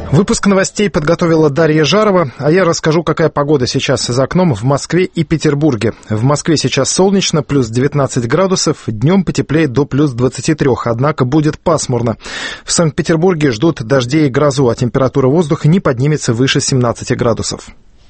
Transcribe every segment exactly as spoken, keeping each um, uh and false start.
Выпуск новостей подготовила Дарья Жарова, а я расскажу, какая погода сейчас за окном в Москве и Петербурге. В Москве сейчас солнечно, плюс девятнадцать градусов, днем потеплеет до плюс двадцати трёх, однако будет пасмурно. В Санкт-Петербурге ждут дождей и грозу, а температура воздуха не поднимется выше семнадцати градусов.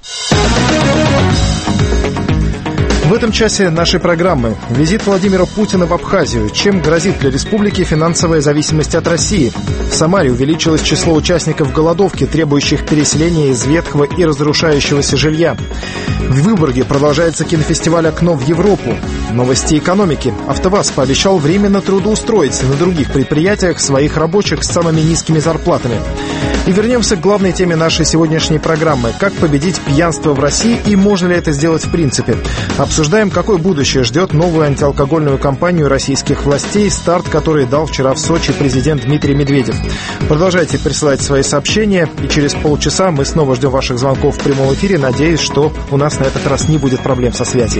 В этом часе нашей программы визит Владимира Путина в Абхазию. Чем грозит для республики финансовая зависимость от России? В Самаре увеличилось число участников голодовки, требующих переселения из ветхого и разрушающегося жилья. В Выборге продолжается кинофестиваль «Окно в Европу». Новости экономики. АвтоВАЗ пообещал временно трудоустроить на других предприятиях своих рабочих с самыми низкими зарплатами. И вернемся к главной теме нашей сегодняшней программы. Как победить пьянство в России и можно ли это сделать в принципе? Обсуждаем, какое будущее ждет новую антиалкогольную кампанию российских властей, старт которой дал вчера в Сочи президент Дмитрий Медведев. Продолжайте присылать свои сообщения, и через полчаса мы снова ждем ваших звонков в прямом эфире. Надеюсь, что у нас на этот раз не будет проблем со связью.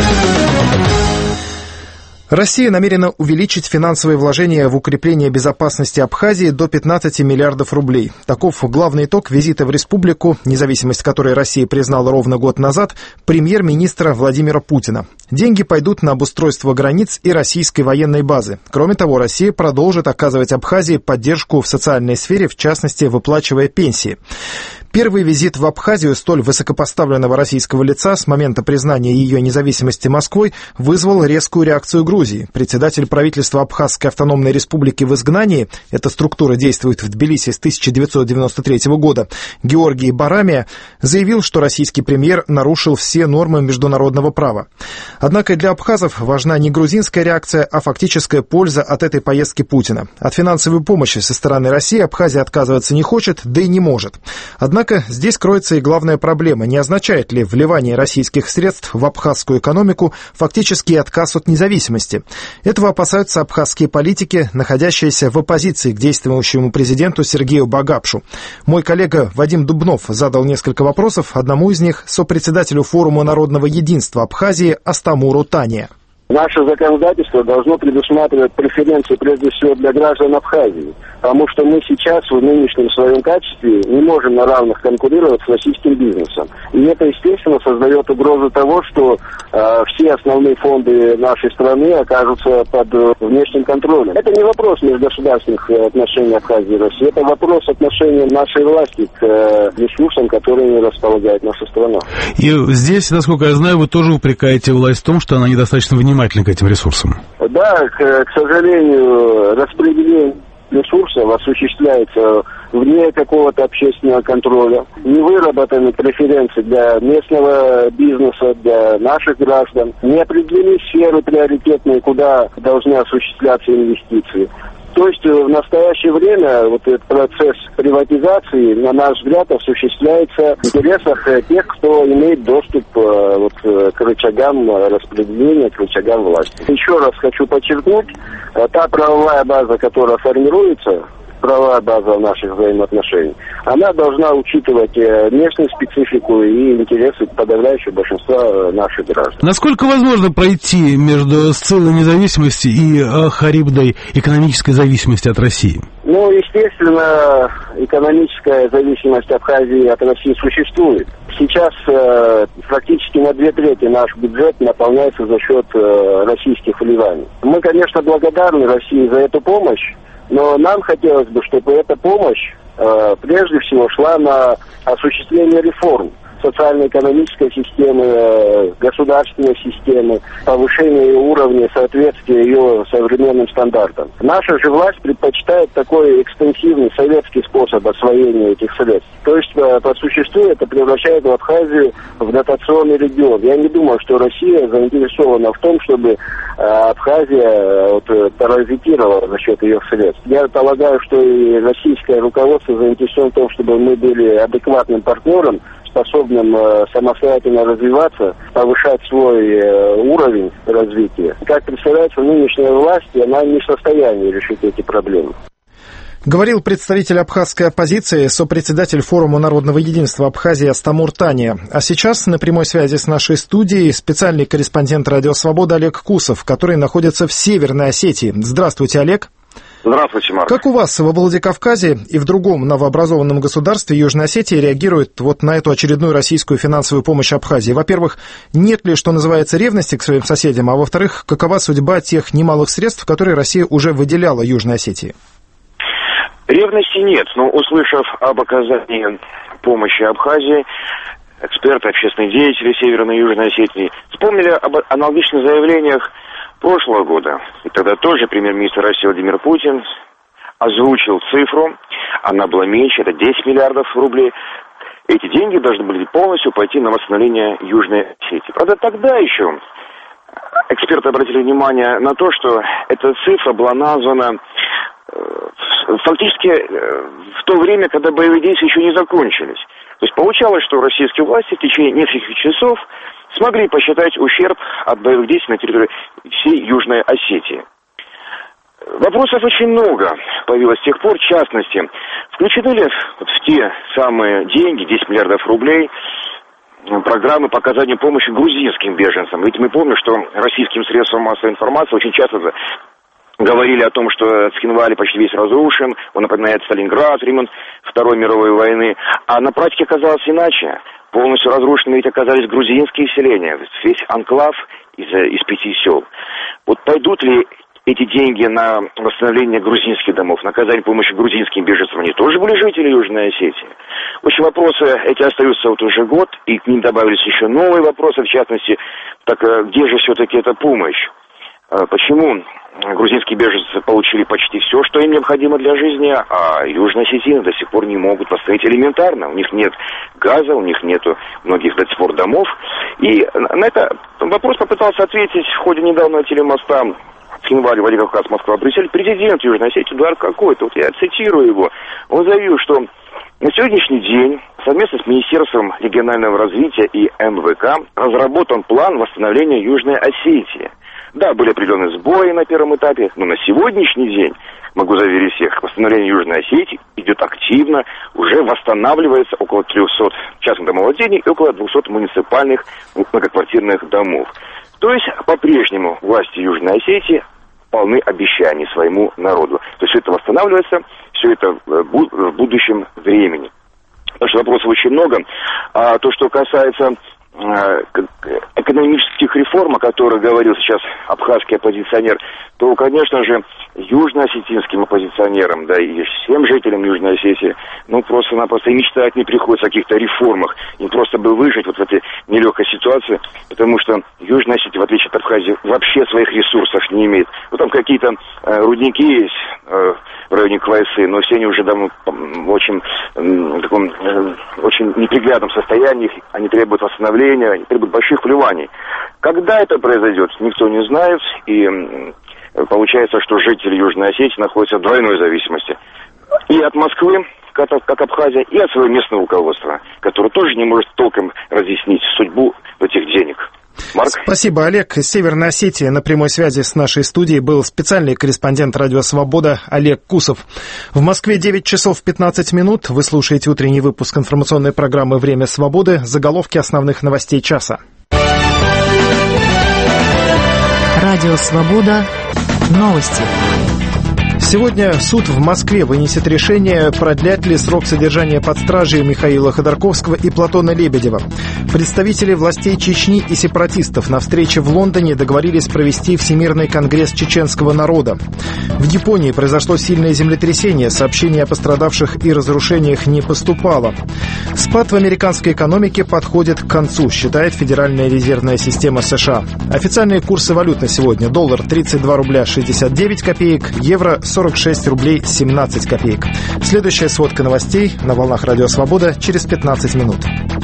Россия намерена увеличить финансовые вложения в укрепление безопасности Абхазии до пятнадцати миллиардов рублей. Таков главный итог визита в республику, независимость которой Россия признала ровно год назад, премьер-министра Владимира Путина. Деньги пойдут на обустройство границ и российской военной базы. Кроме того, Россия продолжит оказывать Абхазии поддержку в социальной сфере, в частности, выплачивая пенсии. Первый визит в Абхазию столь высокопоставленного российского лица с момента признания ее независимости Москвой вызвал резкую реакцию Грузии. Председатель правительства Абхазской автономной республики в изгнании, эта структура действует в Тбилиси с тысяча девятьсот девяносто третьего года, Георгий Барамия, заявил, что российский премьер нарушил все нормы международного права. Однако для абхазов важна не грузинская реакция, а фактическая польза от этой поездки Путина. От финансовой помощи со стороны России Абхазия отказываться не хочет, да и не может. Однако Однако здесь кроется и главная проблема. Не означает ли вливание российских средств в абхазскую экономику фактически отказ от независимости? Этого опасаются абхазские политики, находящиеся в оппозиции к действующему президенту Сергею Багапшу. Мой коллега Вадим Дубнов задал несколько вопросов, одному из них сопредседателю форума народного единства Абхазии Астамуру Тане. Наше законодательство должно предусматривать преференции прежде всего для граждан Абхазии, потому что мы сейчас в нынешнем своем качестве не можем на равных конкурировать с российским бизнесом. И это, естественно, создает угрозу того, что э, все основные фонды нашей страны окажутся под э, внешним контролем. Это не вопрос межгосударственных отношений Абхазии и России, это вопрос отношения нашей власти к э, ресурсам, которыми располагает наша страна. И здесь, насколько я знаю, вы тоже упрекаете власть в том, что она недостаточно внимательна к этим ресурсам. Да, к, к сожалению, распределение ресурсов осуществляется вне какого-то общественного контроля. Не выработаны преференции для местного бизнеса, для наших граждан. Не определены сферы приоритетные, куда должны осуществляться инвестиции. То есть в настоящее время вот этот процесс приватизации, на наш взгляд, осуществляется в интересах тех, кто имеет доступ вот, к рычагам распределения, к рычагам власти. Еще раз хочу подчеркнуть, та правовая база, которая формируется, правовая база наших взаимоотношений, она должна учитывать местную специфику и интересы подавляющего большинства наших граждан. Насколько возможно пройти между сциллой независимости и Харибдой экономической зависимости от России? Ну, естественно, экономическая зависимость Абхазии от России существует. Сейчас э, практически на две трети наш бюджет наполняется за счет э, российских вливаний. Мы, конечно, благодарны России за эту помощь, но нам хотелось бы, чтобы эта помощь э, прежде всего шла на осуществление реформ социально-экономической системы, э, государственной системы, повышение уровня соответствия ее современным стандартам. Наша же власть предпочитает такой экстенсивный советский способ освоения этих средств. То есть, э, по существу, это превращает Абхазию в дотационный регион. Я не думаю, что Россия заинтересована в том, чтобы э, Абхазия э, вот, паразитировала за счет ее средств. Я полагаю, что и российское руководство заинтересовано в том, чтобы мы были адекватным партнером, способным э, самостоятельно развиваться, повышать свой э, уровень развития. Как представляется, нынешняя власть, она не в состоянии решить эти проблемы. Говорил представитель абхазской оппозиции, сопредседатель форума народного единства Абхазии Астамур Тане. А сейчас на прямой связи с нашей студией специальный корреспондент «Радио Свобода» Олег Кусов, который находится в Северной Осетии. Здравствуйте, Олег. Здравствуйте, Марк. Как у вас во Владикавказе и в другом новообразованном государстве Южной Осетии реагирует вот на эту очередную российскую финансовую помощь Абхазии? Во-первых, нет ли, что называется, ревности к своим соседям, а во-вторых, какова судьба тех немалых средств, которые Россия уже выделяла Южной Осетии? Ревности нет, но услышав об оказании помощи Абхазии, эксперты, общественные деятели Северной и Южной Осетии вспомнили об аналогичных заявлениях прошлого года. И тогда тоже премьер-министр России Владимир Путин озвучил цифру, она была меньше, это десять миллиардов рублей. Эти деньги должны были полностью пойти на восстановление Южной Осетии. Правда, тогда еще эксперты обратили внимание на то, что эта цифра была названа фактически в то время, когда боевые действия еще не закончились. То есть получалось, что российские власти в течение нескольких часов смогли посчитать ущерб от боевых действий на территории всей Южной Осетии. Вопросов очень много появилось с тех пор, в частности, включены ли вот в те самые деньги, десять миллиардов рублей, программы по оказанию помощи грузинским беженцам. Ведь мы помним, что российским средствам массовой информации очень часто говорили о том, что Цхинваль почти весь разрушен, он напоминает Сталинград, ремонт Второй мировой войны, а на практике оказалось иначе. Полностью разрушены ведь оказались грузинские селения, весь анклав из, из пяти сел. Вот пойдут ли эти деньги на восстановление грузинских домов, на оказание помощи грузинским беженцам? Они тоже были жители Южной Осетии. В общем, вопросы эти остаются вот уже год, и к ним добавились еще новые вопросы, в частности, так где же все-таки эта помощь? Почему грузинские беженцы получили почти все, что им необходимо для жизни, а южные осетины до сих пор не могут построить элементарно. У них нет газа, у них нет многих до сих пор домов. И на этот вопрос попытался ответить в ходе недавнего телемоста в январе Владикавказ, Москва, Брюссель, президент Южной Осетии Эдуард какой-то. Вот я цитирую его. Он заявил, что на сегодняшний день совместно с Министерством регионального развития и эм вэ ка разработан план восстановления Южной Осетии. Да, были определенные сбои на первом этапе, но на сегодняшний день, могу заверить всех, восстановление Южной Осетии идет активно, уже восстанавливается около трехсот частных домовладений и около двухсот муниципальных многоквартирных домов. То есть, по-прежнему власти Южной Осетии полны обещаний своему народу. То есть, все это восстанавливается, все это в будущем времени. Потому что вопросов очень много. А то, что касается экономических реформ, о которых говорил сейчас абхазский оппозиционер, то, конечно же, южно-осетинским оппозиционерам, да и всем жителям Южной Осетии, ну, просто-напросто и мечтать не приходится о каких-то реформах, им просто бы выжить вот в этой нелегкой ситуации, потому что Южная Осетия, в отличие от Абхазии, вообще своих ресурсов не имеет. Ну, там какие-то э, рудники есть э, в районе Квайсы, но все они уже давно в очень, э, таком, э, очень неприглядном состоянии, они требуют восстановления, они требуют больших вливаний. Когда это произойдет, никто не знает, и получается, что жители Южной Осетии находятся в двойной зависимости. И от Москвы, как, как Абхазия, и от своего местного руководства, которое тоже не может толком разъяснить судьбу этих денег. Марк? Спасибо, Олег. Из Северной Осетии на прямой связи с нашей студией был специальный корреспондент «Радио Свобода» Олег Кусов. В Москве девять часов пятнадцать минут. Вы слушаете утренний выпуск информационной программы «Время свободы». Заголовки основных новостей часа. Радио Свобода. Новости. Сегодня суд в Москве вынесет решение, продлять ли срок содержания под стражей Михаила Ходорковского и Платона Лебедева. Представители властей Чечни и сепаратистов на встрече в Лондоне договорились провести Всемирный конгресс чеченского народа. В Японии произошло сильное землетрясение, сообщений о пострадавших и разрушениях не поступало. Спад в американской экономике подходит к концу, считает Федеральная резервная система США. Официальные курсы валют на сегодня: доллар тридцать два рубля шестьдесят девять копеек, евро сорок шесть рублей семнадцать копеек. Следующая сводка новостей на волнах Радио Свобода через пятнадцать минут.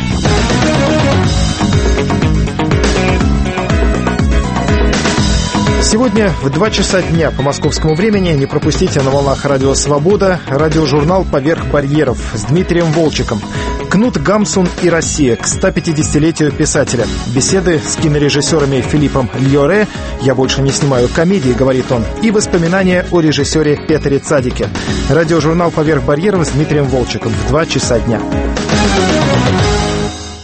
Сегодня в два часа дня по московскому времени не пропустите на волнах Радио Свобода радиожурнал «Поверх барьеров» с Дмитрием Волчиком. Кнут Гамсун и Россия к сто пятидесятилетию писателя. Беседы с кинорежиссерами Филиппом Льоре «Я больше не снимаю комедии», говорит он, и воспоминания о режиссере Петре Цадике. Радиожурнал «Поверх барьеров» с Дмитрием Волчиком в два часа дня.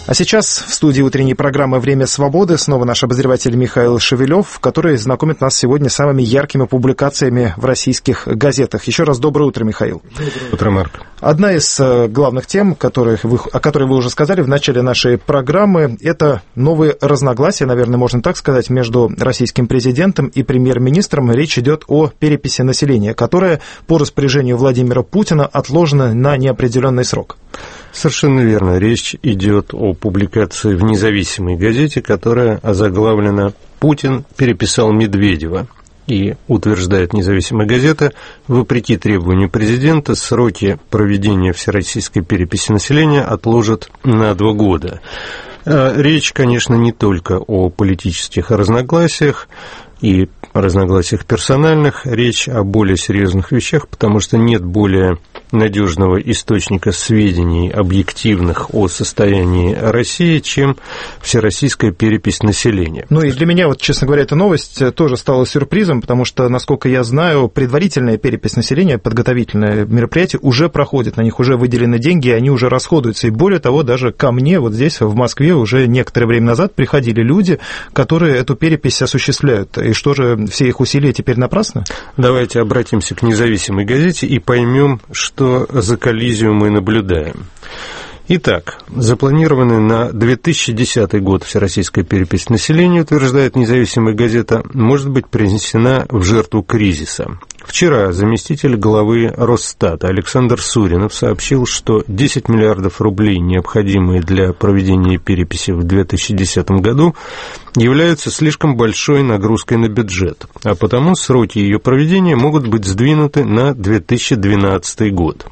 А сейчас в студии утренней программы «Время свободы» снова наш обозреватель Михаил Шевелев, который знакомит нас сегодня с самыми яркими публикациями в российских газетах. Еще раз доброе утро, Михаил. Доброе утро, Марк. Одна из главных тем, которых вы, о которой вы уже сказали в начале нашей программы, это новые разногласия, наверное, можно так сказать, между российским президентом и премьер-министром. Речь идет о переписи населения, которая по распоряжению Владимира Путина отложена на неопределенный срок. Совершенно верно. Речь идет о публикации в независимой газете, которая озаглавлена «Путин переписал Медведева». И, утверждает независимая газета, вопреки требованию президента, сроки проведения всероссийской переписи населения отложат на два года. Речь, конечно, не только о политических разногласиях и разногласиях персональных, речь о более серьезных вещах, потому что нет более надежного источника сведений объективных о состоянии России, чем всероссийская перепись населения. Ну и для меня, вот, честно говоря, эта новость тоже стала сюрпризом, потому что, насколько я знаю, предварительная перепись населения, подготовительное мероприятие уже проходит, на них уже выделены деньги, и они уже расходуются. И более того, даже ко мне вот здесь, в Москве, уже некоторое время назад приходили люди, которые эту перепись осуществляют. И что же, все их усилия теперь напрасны? Давайте обратимся к независимой газете и поймем, что за коллизию мы наблюдаем. Итак, запланированная на две тысячи десятый год всероссийская перепись населения, утверждает независимая газета, может быть принесена в жертву кризиса. Вчера заместитель главы Росстата Александр Суринов сообщил, что десять миллиардов рублей, необходимые для проведения переписи в две тысячи десятом году, являются слишком большой нагрузкой на бюджет, а потому сроки ее проведения могут быть сдвинуты на две тысячи двенадцатый год.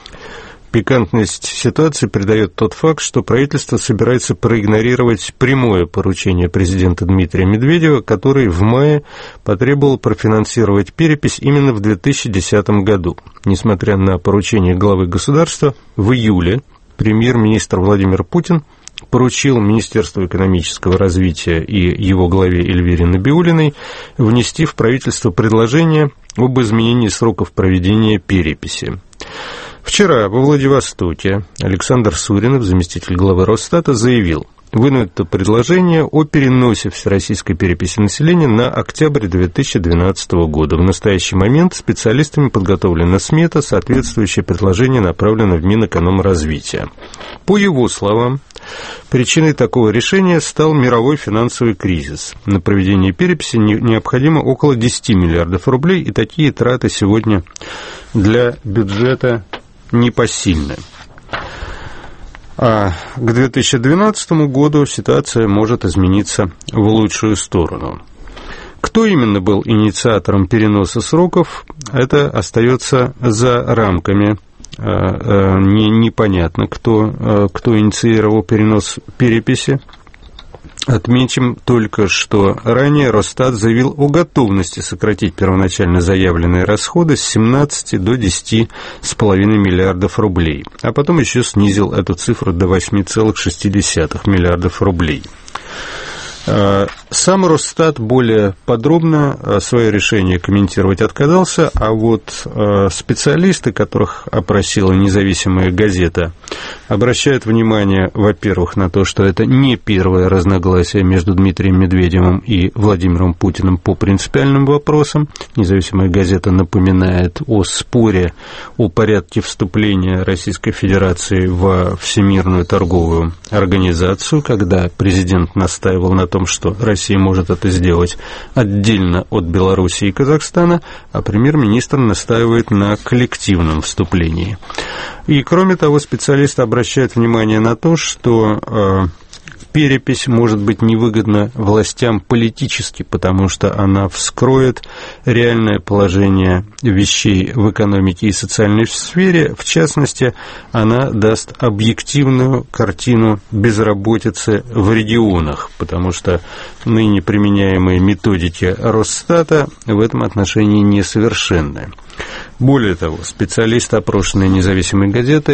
Пикантность ситуации придает тот факт, что правительство собирается проигнорировать прямое поручение президента Дмитрия Медведева, который в мае потребовал профинансировать перепись именно в две тысячи десятом году. Несмотря на поручение главы государства, в июле премьер-министр Владимир Путин поручил Министерству экономического развития и его главе Эльвире Набиуллиной внести в правительство предложение об изменении сроков проведения переписи. Вчера во Владивостоке Александр Суринов, заместитель главы Росстата, заявил, выдвинуто предложение о переносе всероссийской переписи населения на октябрь две тысячи двенадцатого года. В настоящий момент специалистами подготовлена смета, соответствующее предложение направлено в Минэкономразвития. По его словам, причиной такого решения стал мировой финансовый кризис. На проведение переписи необходимо около десяти миллиардов рублей, и такие траты сегодня для бюджета непосильны. А к две тысячи двенадцатому году ситуация может измениться в лучшую сторону. Кто именно был инициатором переноса сроков, это остается за рамками. Не, непонятно, кто, кто инициировал перенос переписи. Отметим только, что ранее Росстат заявил о готовности сократить первоначально заявленные расходы с семнадцати до десяти с половиной миллиардов рублей, а потом еще снизил эту цифру до восьми целых шести десятых миллиардов рублей. Сам Росстат более подробно свое решение комментировать отказался, а вот специалисты, которых опросила независимая газета, обращают внимание, во-первых, на то, что это не первое разногласие между Дмитрием Медведевым и Владимиром Путиным по принципиальным вопросам. Независимая газета напоминает о споре о порядке вступления Российской Федерации во Всемирную торговую организацию, когда президент настаивал на том, что Россия может это сделать отдельно от Белоруссии и Казахстана, а премьер-министр настаивает на коллективном вступлении. И, кроме того, специалисты обращают внимание на то, что э, перепись может быть невыгодна властям политически, потому что она вскроет реальное положение вещей в экономике и социальной сфере. В частности, она даст объективную картину безработицы в регионах, потому что ныне применяемые методики Росстата в этом отношении несовершенны. Более того, специалисты, опрошенные независимой газетой,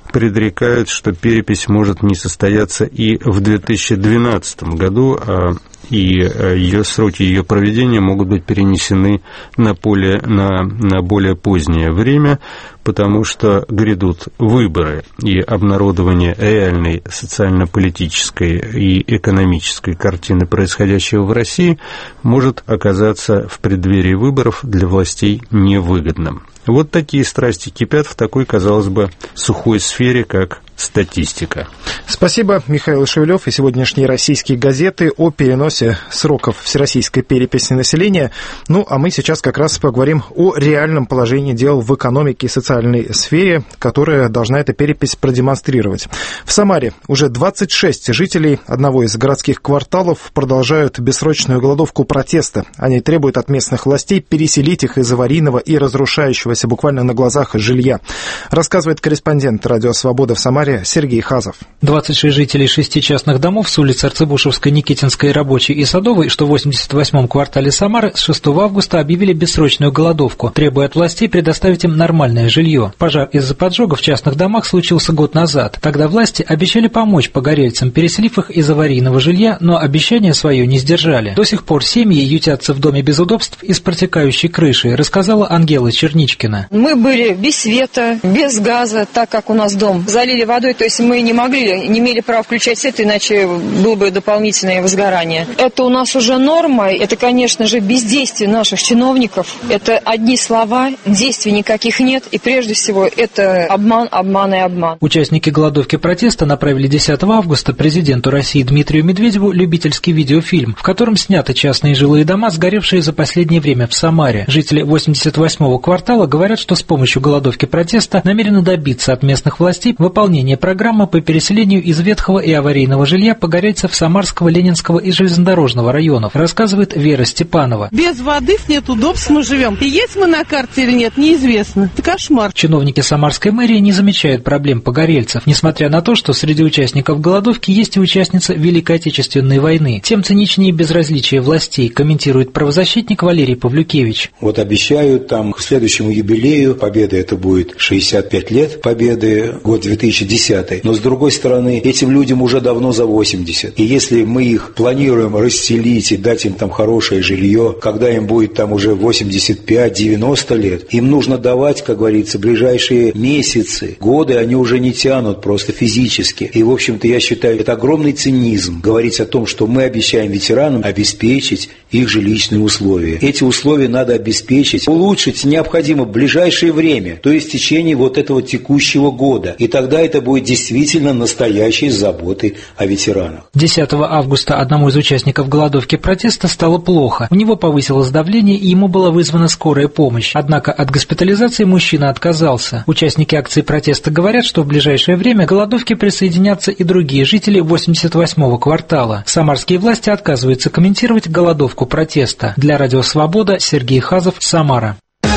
предрекают, что перепись может не состояться и в две тысячи двенадцатом году, а и ее сроки ее проведения могут быть перенесены на, поле, на, на более позднее время, потому что грядут выборы, и обнародование реальной социально-политической и экономической картины происходящего в России может оказаться в преддверии выборов для властей невыгодным. Вот такие страсти кипят в такой, казалось бы, сухой сфере, как статистика. Спасибо, Михаил Шевелев и сегодняшние российские газеты о переносе сроков всероссийской переписи населения. Ну, а мы сейчас как раз поговорим о реальном положении дел в экономике и социальной сфере, которая должна эта перепись продемонстрировать. В Самаре уже двадцать шесть жителей одного из городских кварталов продолжают бессрочную голодовку протеста. Они требуют от местных властей переселить их из аварийного и разрушающегося буквально на глазах жилья. Рассказывает корреспондент «Радио Свобода» в Самаре Сергей Хазов. двадцать шесть жителей шести частных домов с улиц Арцебушевской, Никитинской, Рабочей и Садовой, что в восемьдесят восьмом квартале Самары, с шестого августа объявили бессрочную голодовку, требуя от властей предоставить им нормальное жилье. Пожар из-за поджога в частных домах случился год назад. Тогда власти обещали помочь погорельцам, переселив их из аварийного жилья, но обещание свое не сдержали. До сих пор семьи ютятся в доме без удобств и с протекающей крышей, рассказала Ангела Черничкина. Мы были без света, без газа, так как у нас дом залили водой, то есть мы не могли, не имели права включать свет, иначе было бы дополнительное возгорание. Это у нас уже норма, это, конечно же, бездействие наших чиновников, это одни слова, действий никаких нет, и прежде всего это обман, обман и обман. Участники голодовки протеста направили десятого августа президенту России Дмитрию Медведеву любительский видеофильм, в котором сняты частные жилые дома, сгоревшие за последнее время в Самаре. Жители восемьдесят восьмого квартала говорят, что с помощью голодовки протеста намерены добиться от местных властей выполнения программы по переселению из ветхого и аварийного жилья погорельцев Самарского, Ленинского и железнодорожного районов, рассказывает Вера Степанова. Без воды нет удобств мы живем. И есть мы на карте или нет, неизвестно. Это кошмар. Чиновники Самарской мэрии не замечают проблем погорельцев, несмотря на то, что среди участников голодовки есть и участница Великой Отечественной войны. Тем циничнее безразличие властей, комментирует правозащитник Валерий Павлюкевич. Вот обещают там к следующему юбилею Победы, это будет шестьдесят пять лет Победы, год две тысячи десятый. Но с другой стороны, этим людям уже давно за восемьдесят. И если мы их планируем расселить и дать им там хорошее жилье, когда им будет там уже восемьдесят пять - девяносто лет, им нужно давать, как говорится, ближайшие месяцы, годы они уже не тянут просто физически. И, в общем-то, я считаю, это огромный цинизм говорить о том, что мы обещаем ветеранам обеспечить их жилищные условия. Эти условия надо обеспечить, улучшить необходимо в ближайшее время, то есть в течение вот этого текущего года. И тогда это будет действительно настоящей заботой о ветеранах. десятого августа одному из участников голодовки протеста стало плохо. У него повысилось давление, и ему была вызвана скорая помощь. Однако от госпитализации мужчина отказался. Участники акции протеста говорят, что в ближайшее время к голодовке присоединятся и другие жители восемьдесят восьмого квартала. Самарские власти отказываются комментировать голодовку протеста. Для Радио Свобода Сергей Хазов, Самара.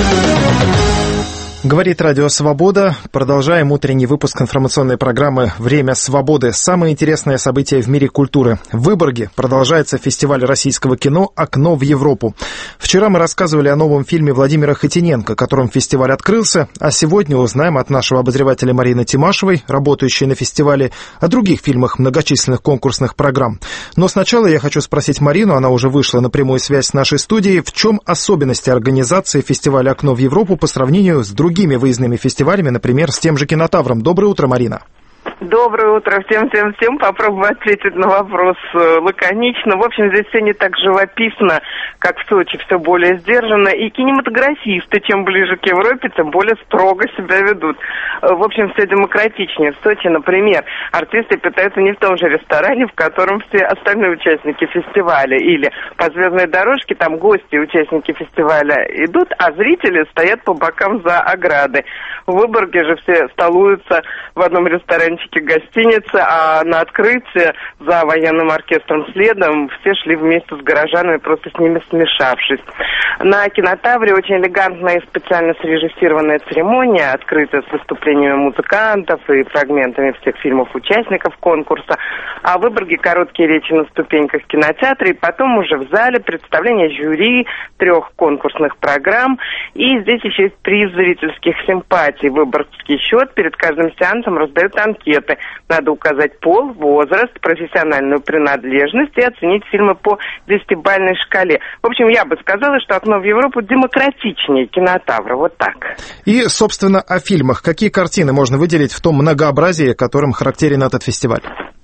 Говорит Радио Свобода. Продолжаем утренний выпуск информационной программы «Время свободы». Самые интересные события в мире культуры. В Выборге продолжается фестиваль российского кино «Окно в Европу». Вчера мы рассказывали о новом фильме Владимира Хотиненко, которым фестиваль открылся, а сегодня узнаем от нашего обозревателя Марины Тимашевой, работающей на фестивале, о других фильмах многочисленных конкурсных программ. Но сначала я хочу спросить Марину, она уже вышла на прямую связь с нашей студией, в чем особенности организации фестиваля «Окно в Европу» по сравнению с другими другими выездными фестивалями, например, с тем же «Кинотавром». Доброе утро, Марина. Доброе утро всем-всем-всем. Попробую ответить на вопрос лаконично. В общем, здесь все не так живописно, как в Сочи, все более сдержанно. И кинематографисты, чем ближе к Европе, тем более строго себя ведут. В общем, все демократичнее. В Сочи, например, артисты питаются не в том же ресторане, в котором все остальные участники фестиваля. Или по звездной дорожке там гости, участники фестиваля идут, а зрители стоят по бокам за оградой. В Выборге же все столуются в одном ресторанчике форточке гостиницы, а на открытие за военным оркестром следом все шли вместе с горожанами, просто с ними смешавшись. На Кинотавре очень элегантная и специально срежиссированная церемония, открытая с выступлениями музыкантов и фрагментами всех фильмов участников конкурса. А в Выборге короткие речи на ступеньках кинотеатра, и потом уже в зале представление жюри трех конкурсных программ. И здесь еще есть приз зрительских симпатий. Выборгский счет перед каждым сеансом раздают анкеты. Надо указать пол, возраст, профессиональную принадлежность и оценить фильмы по десятибалльной шкале. В общем, я бы сказала, что «Окно в Европу» демократичнее Кинотавра. Вот так. И, собственно, о фильмах. Какие картины можно выделить в том многообразии, которым характерен этот фестиваль?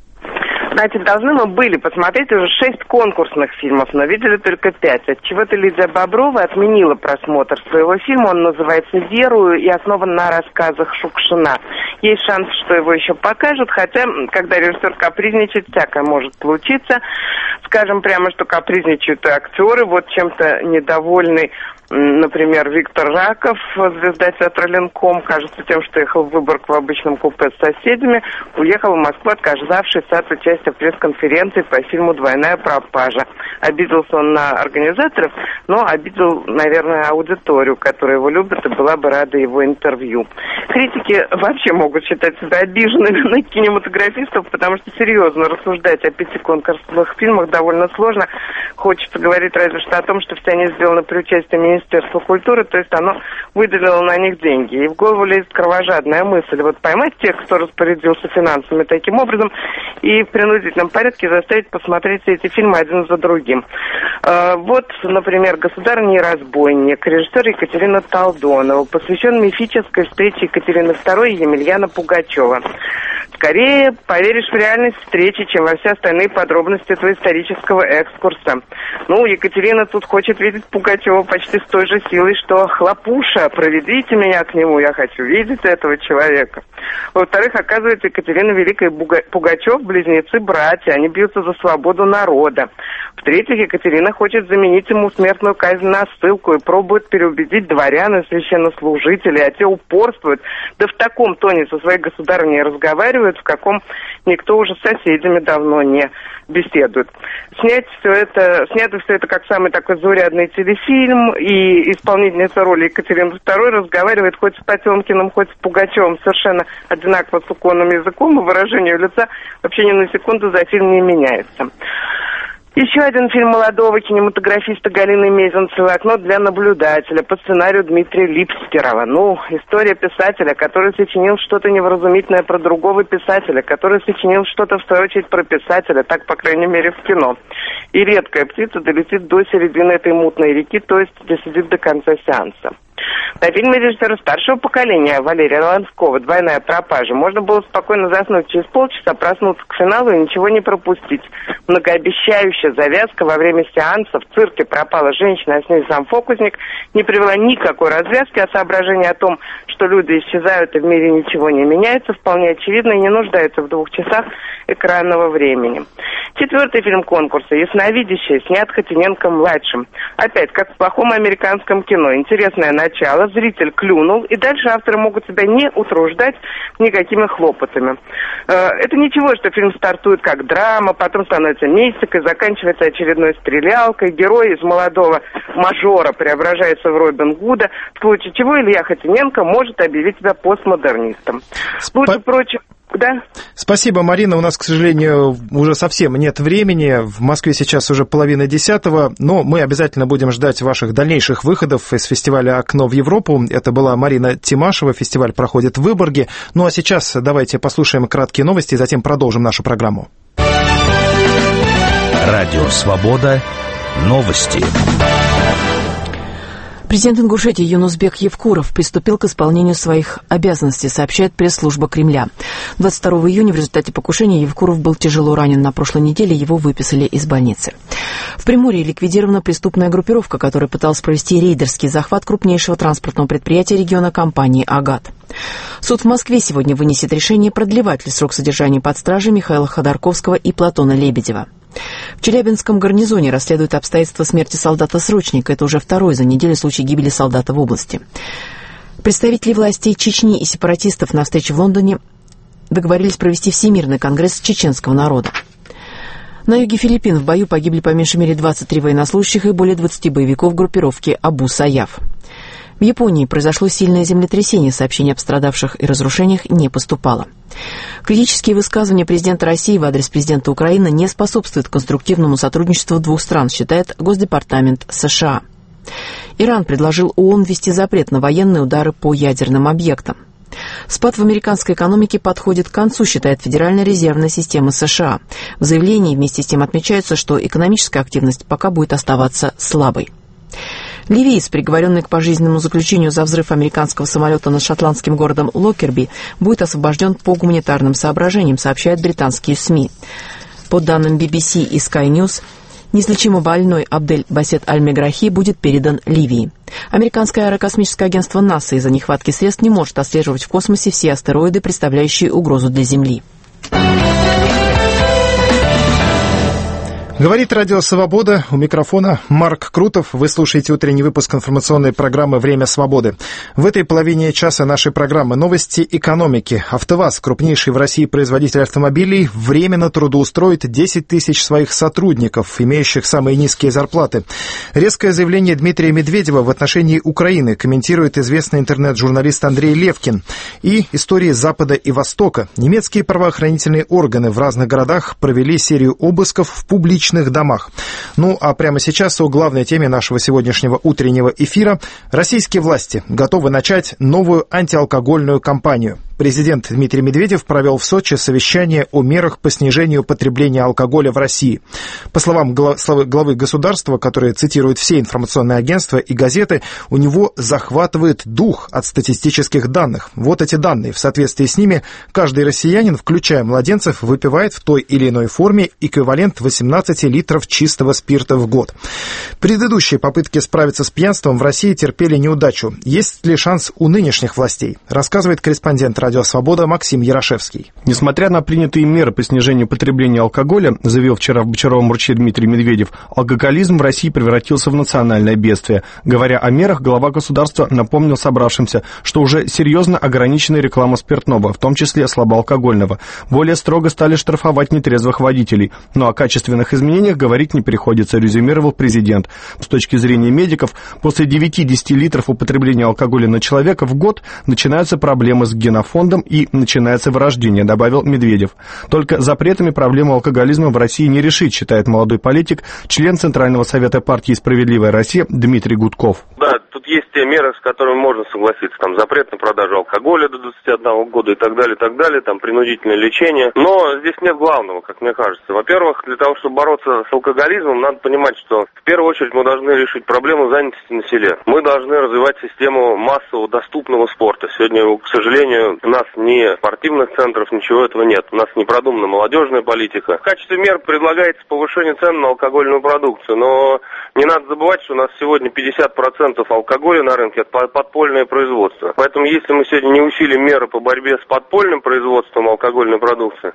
Знаете, должны мы были посмотреть уже шесть конкурсных фильмов, но видели только пять. Отчего-то Лидия Боброва отменила просмотр своего фильма. Он называется «Верую» и основан на рассказах Шукшина. Есть шанс, что его еще покажут, хотя, когда режиссер капризничает, всякое может случиться. Скажем прямо, что капризничают и актеры. Вот чем-то недовольный, например, Виктор Раков, звезда театра «Ленком», кажется, тем, что ехал в Выборг в обычном купе с соседями, уехал в Москву, отказавшись от участия в пресс-конференции по фильму «Двойная пропажа». Обиделся он на организаторов, но обидел, наверное, аудиторию, которая его любит и была бы рада его интервью. Критики вообще могут считать себя обиженными на кинематографистов, потому что серьезно рассуждать о пяти конкурсных фильмах довольно сложно. Хочется говорить разве что о том, что все они сделаны при участии Министерства культуры, то есть оно выделило на них деньги. И в голову лезет кровожадная мысль. Вот поймать тех, кто распорядился финансами таким образом, и в принудительном порядке заставить посмотреть все эти фильмы один за другим. Вот, например, «Государыня и разбойник», режиссер Екатерина Толдонова, посвящен мифической встрече Екатерины второй и Емельяна Пугачева. Скорее поверишь в реальность встречи, чем во все остальные подробности этого исторического экскурса. Ну, Екатерина тут хочет видеть Пугачева почти с той же силой, что «Хлопуша, проведите меня к нему, я хочу видеть этого человека». Во-вторых, оказывается, Екатерина Великая и Пугачев – близнецы-братья, они бьются за свободу народа. В-третьих, Екатерина хочет заменить ему смертную казнь на ссылку и пробует переубедить дворян и священнослужителей, а те упорствуют, да в таком тоне со своей государыней разговаривают, в каком никто уже с соседями давно не беседует. Снять все это, снято все это как самый такой заурядный телефильм, и исполнительница роли Екатерины второй разговаривает хоть с Потемкиным, хоть с Пугачевым совершенно одинаково суконным языком, и выражение лица вообще ни на секунду за фильм не меняется. Еще один фильм молодого кинематографиста Галины Мезенцевой «Окно для наблюдателя» по сценарию Дмитрия Липстерова. Ну, история писателя, который сочинил что-то невразумительное про другого писателя, который сочинил что-то, в свою очередь, про писателя, так, по крайней мере, в кино. И редкая птица долетит до середины этой мутной реки, то есть досидит до конца сеанса. На фильме режиссера старшего поколения Валерия Ланского «Двойная пропажа» можно было спокойно заснуть через полчаса, проснуться к финалу и ничего не пропустить. Многообещающая завязка во время сеанса в цирке пропала женщина, а с ней сам фокусник, не привела никакой развязки, а соображение о том, что люди исчезают и в мире ничего не меняется, вполне очевидно и не нуждается в двух часах экранного времени. Четвертый фильм конкурса «Ясновидящий» снят Хотиненко-младшим. Опять, как в плохом американском кино. Интересное начало, зритель клюнул, и дальше авторы могут себя не утруждать никакими хлопотами. Это ничего, что фильм стартует как драма, потом становится мистикой, заканчивается очередной стрелялкой, герой из молодого мажора преображается в Робин Гуда, в случае чего Илья Хотиненко может объявить себя постмодернистом. Лучше прочего... Да. Спасибо, Марина. У нас, к сожалению, уже совсем нет времени. В Москве сейчас уже половина десятого, но мы обязательно будем ждать ваших дальнейших выходов из фестиваля «Окно в Европу». Это была Марина Тимашева. Фестиваль проходит в Выборге. Ну а сейчас давайте послушаем краткие новости и затем продолжим нашу программу. Радио «Свобода». Новости. Президент Ингушетии Юнусбек Евкуров приступил к исполнению своих обязанностей, сообщает пресс-служба Кремля. двадцать второго июня в результате покушения Евкуров был тяжело ранен. На прошлой неделе его выписали из больницы. В Приморье ликвидирована преступная группировка, которая пыталась провести рейдерский захват крупнейшего транспортного предприятия региона компании «Агат». Суд в Москве сегодня вынесет решение, продлевать ли срок содержания под стражей Михаила Ходорковского и Платона Лебедева. В Челябинском гарнизоне расследуют обстоятельства смерти солдата-срочника. Это уже второй за неделю случай гибели солдата в области. Представители властей Чечни и сепаратистов на встрече в Лондоне договорились провести Всемирный конгресс чеченского народа. На юге Филиппин в бою погибли по меньшей мере двадцать три военнослужащих и более двадцати боевиков группировки Абу-Саяф. В Японии произошло сильное землетрясение, сообщений о пострадавших и разрушениях не поступало. Критические высказывания президента России в адрес президента Украины не способствуют конструктивному сотрудничеству двух стран, считает Госдепартамент США. Иран предложил ООН ввести запрет на военные удары по ядерным объектам. Спад в американской экономике подходит к концу, считает Федеральная резервная система США. В заявлении вместе с тем отмечается, что экономическая активность пока будет оставаться слабой. Ливиец, приговоренный к пожизненному заключению за взрыв американского самолета над шотландским городом Локерби, будет освобожден по гуманитарным соображениям, сообщают британские СМИ. По данным би би си и Sky News, неизлечимо больной Абдель Басет Аль-Меграхи будет передан Ливии. Американское аэрокосмическое агентство НАСА из-за нехватки средств не может отслеживать в космосе все астероиды, представляющие угрозу для Земли. Говорит Радио Свобода. У микрофона Марк Крутов. Вы слушаете утренний выпуск информационной программы «Время свободы». В этой половине часа нашей программы новости экономики. АвтоВАЗ, крупнейший в России производитель автомобилей, временно трудоустроит десять тысяч своих сотрудников, имеющих самые низкие зарплаты. Резкое заявление Дмитрия Медведева в отношении Украины комментирует известный интернет-журналист Андрей Левкин. И истории Запада и Востока. Немецкие правоохранительные органы в разных городах провели серию обысков в публичных домах. Ну, а прямо сейчас о главной теме нашего сегодняшнего утреннего эфира. Российские власти готовы начать новую антиалкогольную кампанию. Президент Дмитрий Медведев провел в Сочи совещание о мерах по снижению потребления алкоголя в России. По словам главы государства, которые цитируют все информационные агентства и газеты, у него захватывает дух от статистических данных. Вот эти данные. В соответствии с ними каждый россиянин, включая младенцев, выпивает в той или иной форме эквивалент восемнадцати литров чистого спирта в год. Предыдущие попытки справиться с пьянством в России терпели неудачу. Есть ли шанс у нынешних властей? Рассказывает корреспондент Радио Свобода Максим Ярошевский. Несмотря на принятые меры по снижению потребления алкоголя, заявил вчера в Бочаровом ручье Дмитрий Медведев, алкоголизм в России превратился в национальное бедствие. Говоря о мерах, глава государства напомнил собравшимся, что уже серьезно ограничена реклама спиртного, в том числе слабоалкогольного. Более строго стали штрафовать нетрезвых водителей. Но о качественных изменениях говорить не приходится, резюмировал президент. С точки зрения медиков, после девяти-десяти литров употребления алкоголя на человека в год начинаются проблемы с генофондом и начинается вырождение, добавил Медведев. Только запретами проблему алкоголизма в России не решить, считает молодой политик, член Центрального совета партии «Справедливая Россия» Дмитрий Гудков. Да, тут есть те меры, с которыми можно согласиться. Там запрет на продажу алкоголя до двадцати одного года и так далее, и так далее, там принудительное лечение. Но здесь нет главного, как мне кажется. Во-первых, для того, чтобы бороться с алкоголизмом, надо понимать, что в первую очередь мы должны решить проблему занятости на селе. Мы должны развивать систему массового доступного спорта. Сегодня, к сожалению, у нас ни спортивных центров, ничего этого нет. У нас не продумана молодежная политика. В качестве мер предлагается повышение цен на алкогольную продукцию, но не надо забывать, что у нас сегодня пятьдесят процентов алкоголя на рынке – это подпольное производство. Поэтому если мы сегодня не усилим меры по борьбе с подпольным производством алкогольной продукции,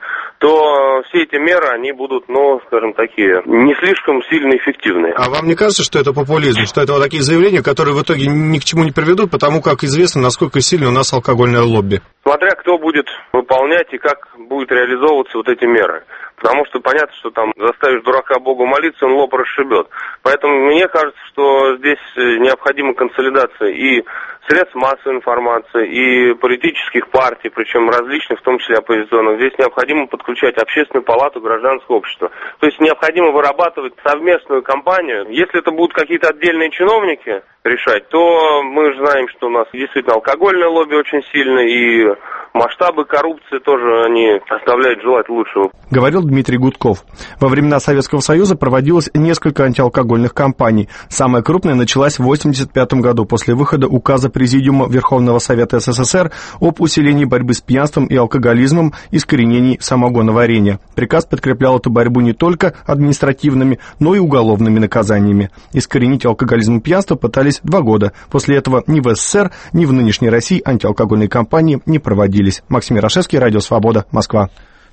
то все эти меры, они будут, ну, скажем, такие, не слишком сильно эффективные. А вам не кажется, что это популизм, что это вот такие заявления, которые в итоге ни к чему не приведут, потому как известно, насколько сильно у нас алкогольное лобби? Смотря кто будет выполнять и как будут реализовываться вот эти меры. Потому что понятно, что там заставишь дурака Богу молиться, он лоб расшибет. Поэтому мне кажется, что здесь необходима консолидация и средств массовой информации, и политических партий, причем различных, в том числе оппозиционных. Здесь необходимо подключать общественную палату, гражданское общество. То есть необходимо вырабатывать совместную кампанию. Если это будут какие-то отдельные чиновники решать, то мы же знаем, что у нас действительно алкогольное лобби очень сильное, и масштабы коррупции тоже они оставляют желать лучшего. Говорил Дмитрий Гудков. Во времена Советского Союза проводилось несколько антиалкогольных кампаний. Самая крупная началась в восемьдесят пятом году после выхода указа Президиума Верховного Совета СССР об усилении борьбы с пьянством и алкоголизмом и искоренении самогоноварения. Приказ подкреплял эту борьбу не только административными, но и уголовными наказаниями. Искоренить алкоголизм и пьянство пытались два года. После этого ни в СССР, ни в нынешней России антиалкогольные кампании не проводились. Максим Ярошевский, Радио Свобода, Москва.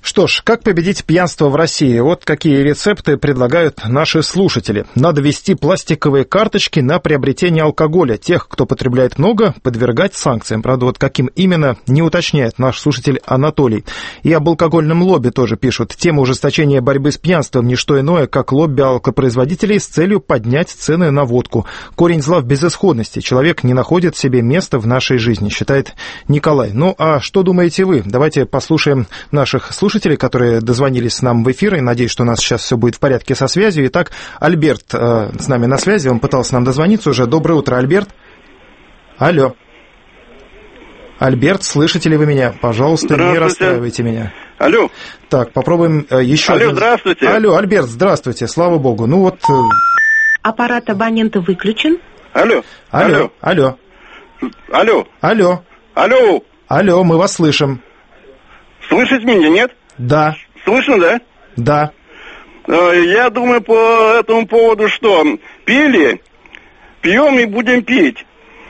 Что ж, как победить пьянство в России? Вот какие рецепты предлагают наши слушатели. Надо ввести пластиковые карточки на приобретение алкоголя. Тех, кто потребляет много, подвергать санкциям. Правда, вот каким именно, не уточняет наш слушатель Анатолий. И об алкогольном лобби тоже пишут. Тема ужесточения борьбы с пьянством не что иное, как лобби алкопроизводителей с целью поднять цены на водку. Корень зла в безысходности. Человек не находит себе места в нашей жизни, считает Николай. Ну, а что думаете вы? Давайте послушаем наших слушателей. Слушатели, которые дозвонились нам в эфир, и надеюсь, что у нас сейчас все будет в порядке со связью. Итак, Альберт э, с нами на связи, он пытался нам дозвониться уже. Доброе утро, Альберт. Алло. Альберт, слышите ли вы меня? Пожалуйста, не расстраивайте меня. Алло. Так, попробуем э, еще Алло, один... здравствуйте. Алло, Альберт, здравствуйте, слава богу. Ну вот... Э... Аппарат абонента выключен. Алло. Алло. Алло. Алло. Алло. Алло. Алло, мы вас слышим. Слышите меня, нет? Да. Слышно, да? Да. Я думаю по этому поводу, что пили, пьем и будем пить.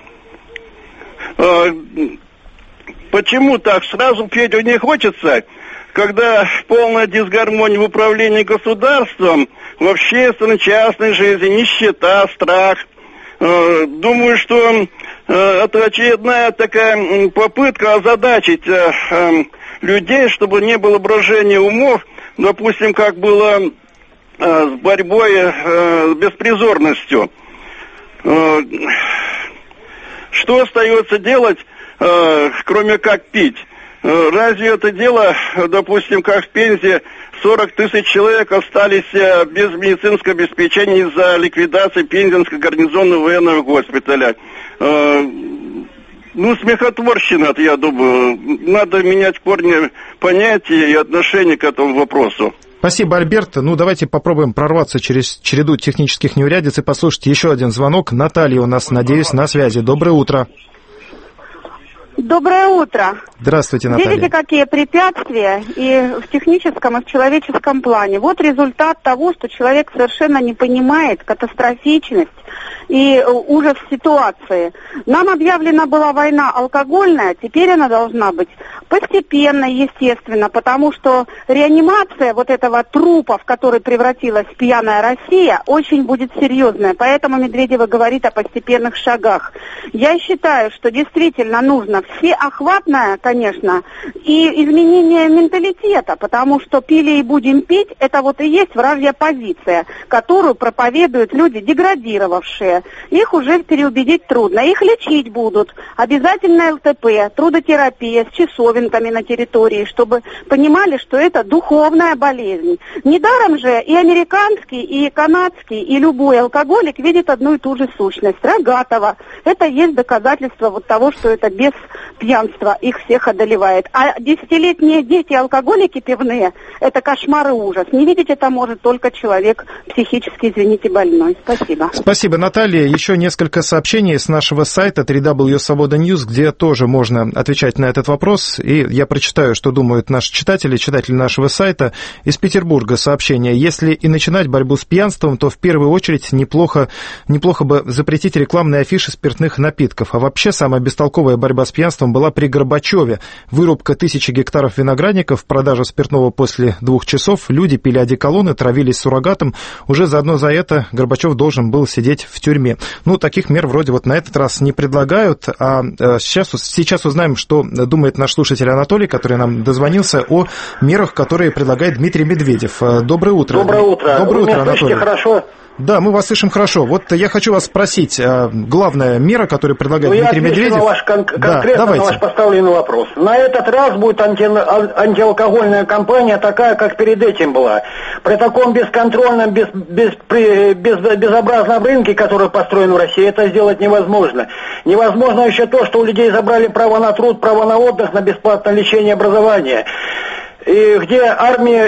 Почему так? Сразу петь не хочется, когда полная дисгармония в управлении государством, в общественной, частной жизни, нищета, страх. Думаю, что это очередная такая попытка озадачить людей, чтобы не было брожения умов, допустим, как было э, с борьбой э, с беспризорностью. Э, что остается делать, э, кроме как пить? Э, разве это дело, допустим, как в Пензе, сорок тысяч человек остались э, без медицинского обеспечения из-за ликвидации Пензенского гарнизонного военного госпиталя? Э, Ну, смехотворщина, я думаю. Надо менять корни понятия и отношения к этому вопросу. Спасибо, Альберт. Ну, давайте попробуем прорваться через череду технических неурядиц и послушать еще один звонок. Наталья у нас, надеюсь, на связи. Доброе утро. Доброе утро. Здравствуйте, Наталья. Видите, какие препятствия и в техническом, и в человеческом плане. Вот результат того, что человек совершенно не понимает катастрофичность и ужас ситуации. Нам объявлена была война алкогольная, теперь она должна быть постепенно, естественно, потому что реанимация вот этого трупа, в который превратилась пьяная Россия, очень будет серьезная. Поэтому Медведева говорит о постепенных шагах. Я считаю, что действительно нужно всеохватное, конечно, и изменение менталитета, потому что пили и будем пить, это вот и есть вражья позиция, которую проповедуют люди деградировавшие. Их уже переубедить трудно. Их лечить будут. Обязательно ЛТП, трудотерапия с часовенками на территории, чтобы понимали, что это духовная болезнь. Недаром же и американский, и канадский, и любой алкоголик видит одну и ту же сущность. Рогатого. Это есть доказательство вот того, что это без пьянства их всех одолевает. А десятилетние дети алкоголики пивные, это кошмар и ужас. Не видеть это может только человек психически, извините, больной. Спасибо. Спасибо, Наталья. Еще несколько сообщений с нашего сайта дабл ю дабл ю дабл ю точка свобода ньюс, где тоже можно отвечать на этот вопрос. И я прочитаю, что думают наши читатели, читатели нашего сайта. Из Петербурга сообщение. Если и начинать борьбу с пьянством, то в первую очередь неплохо, неплохо бы запретить рекламные афиши спиртных напитков. А вообще самая бестолковая борьба с пьянством была при Горбачеве. Вырубка тысячи гектаров виноградников, продажа спиртного после двух часов. Люди пили одеколоны, травились суррогатом. Уже заодно за это Горбачев должен был сидеть в тюрьме. Ну, таких мер вроде вот на этот раз не предлагают. А сейчас, сейчас узнаем, что думает наш слушатель Анатолий, который нам дозвонился, о мерах, которые предлагает Дмитрий Медведев. Доброе утро. Доброе утро. Доброе утро, Анатолий. Хорошо? Да, мы вас слышим хорошо. Вот я хочу вас спросить, главная мера, которую предлагает ну, Дмитрий Медведев... На ваш кон- да, конкретно давайте. на ваш поставленный вопрос. На этот раз будет анти- антиалкогольная кампания такая, как перед этим была. При таком бесконтрольном, без, без, при, без, безобразном рынке, который построен в России, это сделать невозможно. Невозможно еще то, что у людей забрали право на труд, право на отдых, на бесплатное лечение и образование. И где армия,